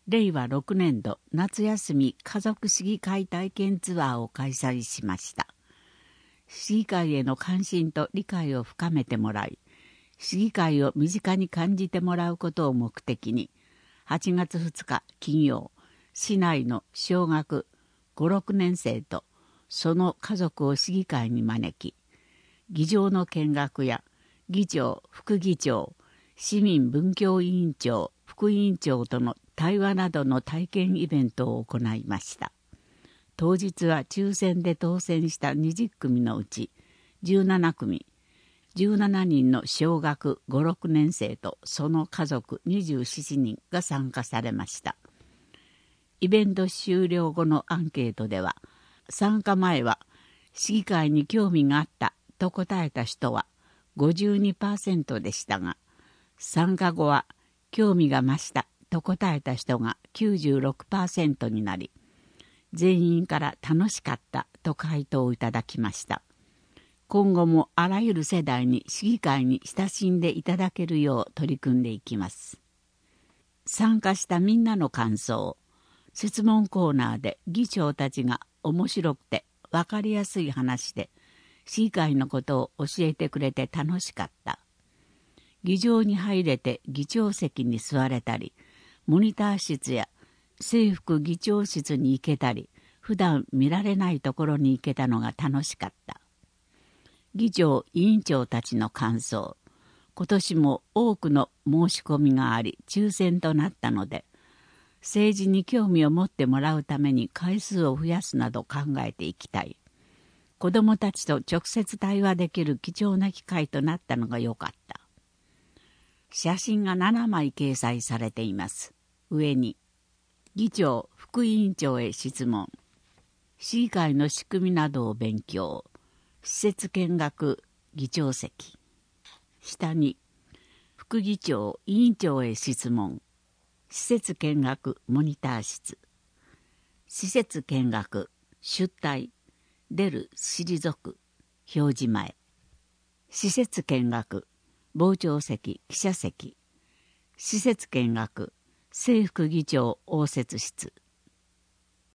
令和6年度夏休み家族市議会体験ツアーを開催しました。市議会への関心と理解を深めてもらい、市議会を身近に感じてもらうことを目的に、8月2日金曜、市内の小学5、6年生とその家族を市議会に招き、議場の見学や議長、副議長、市民文教委員長、副委員長との対話などの体験イベントを行いました。当日は抽選で当選した20組のうち17組、17人の小学5、6年生とその家族27人が参加されました。イベント終了後のアンケートでは、参加前は市議会に興味があったと答えた人は 52% でしたが、参加後は興味が増したと答えた人が 96% になり、全員から楽しかったと回答をいただきました。今後もあらゆる世代に市議会に親しんでいただけるよう取り組んでいきます。参加したみんなの感想、質問コーナーで議長たちが面白くて分かりやすい話で市議会のことを教えてくれて楽しかった。議場に入れて議長席に座れたり、モニター室や正副議長室に行けたり、普段見られないところに行けたのが楽しかった。議長、委員長たちの感想、今年も多くの申し込みがあり抽選となったので、政治に興味を持ってもらうために回数を増やすなど考えていきたい。子どもたちと直接対話できる貴重な機会となったのが良かった。写真が7枚掲載されています。上に、議長、副委員長へ質問、市議会の仕組みなどを勉強、施設見学、議長席。下に、副議長、委員長へ質問、施設見学、モニター室。施設見学、出退、出る、退く、表示前。施設見学、傍聴席、記者席。施設見学、正副議長応接室。